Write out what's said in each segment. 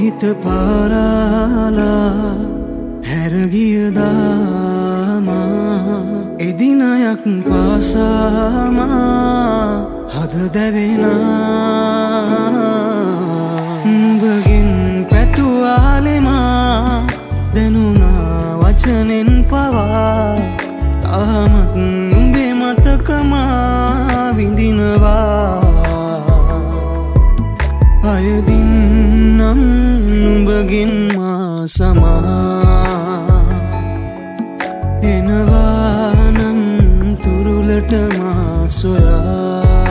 හිත පාරාලා හැරගියදාමා එදිනයක් පාසාමා හද දැවෙනා නුඹගෙන් පැතුවාලෙමා දැනුණා වචනෙන් පවා තාමත් නුඹේ මතකමා විඳිනවා අයදින්නම් නුඹගෙන් මා සමා එනවානම් තුරුලට මා සොයා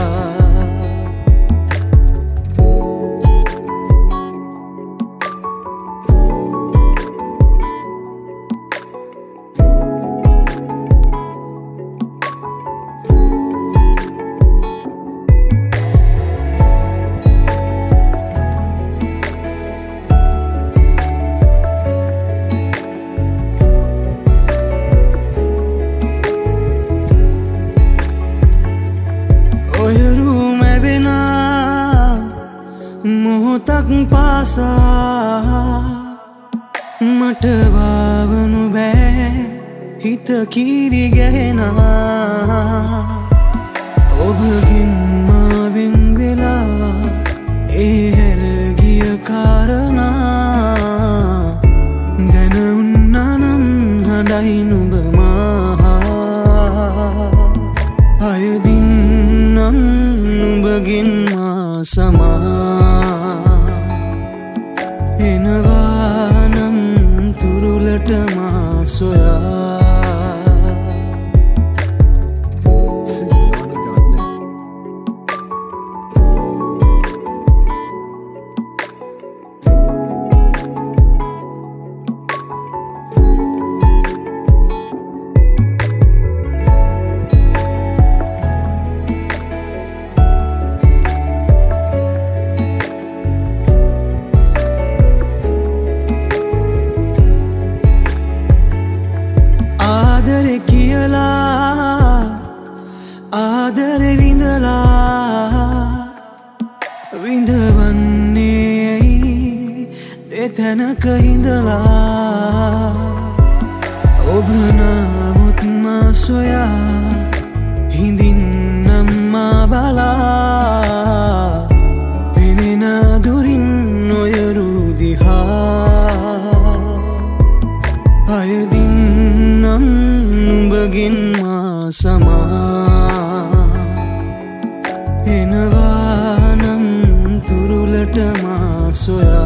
මොහොතක් පාසා මට වාවනු බෑ හිත කිරි ගැහෙනා ඔබගෙන් මාවෙන් වෙලා ඒ හැරගිය කාරණා දැන උන්නානම් හඬයි නුඹ මහා අයදින්නම් නුඹගෙන් මා සමා එනවානම් තුරුලට මා සොයා ආදරේ කියලා ආදරේ විඳලා විඳවන්නේ දෙතනක ඉඳලා ඔබ නමුත් මා සොයා හිඳින්නම් මා බලා පෙනෙන දුරින් නොයරු දිහා අයදින්නම් නුඹගෙන් මා සමා එනවානම් තුරුලට මා සොයා